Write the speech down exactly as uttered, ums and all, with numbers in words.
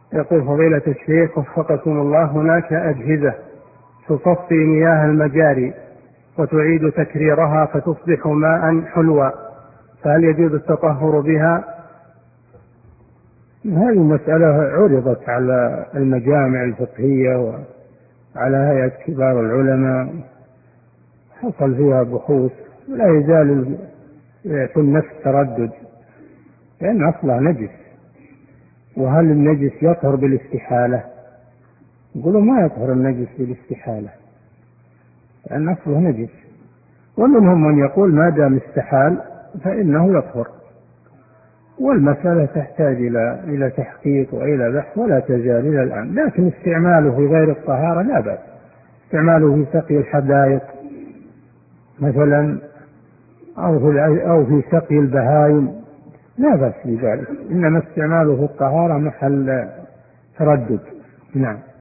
يقول فضيلة الشيخ وفقكم الله، هناك أجهزة تصفي مياه المجاري وتعيد تكريرها فتصبح ماء حلوا، فهل يجوز التطهر بها؟ هذه مسألة عرضت على المجامع الفقهية وعلى هيئة كبار العلماء، حصل فيها بحوث، لا يزال في النفس تردد، لأن أصلها نجس. وهل النجس يطهر بالاستحالة؟ يقولوا ما يطهر النجس بالاستحالة لأن أصله نجس، ومنهم من يقول ما دام استحال فإنه يطهر. والمسألة تحتاج إلى إلى تحقيق وإلى بحث ولا تزال إلى الآن، لكن استعماله في غير الطهارة لا بأس، استعماله في سقي الحدائق مثلا أو في أو في سقي البهائم لا بأس بذلك، إنما استعماله في الطهارة محل تردد. نعم.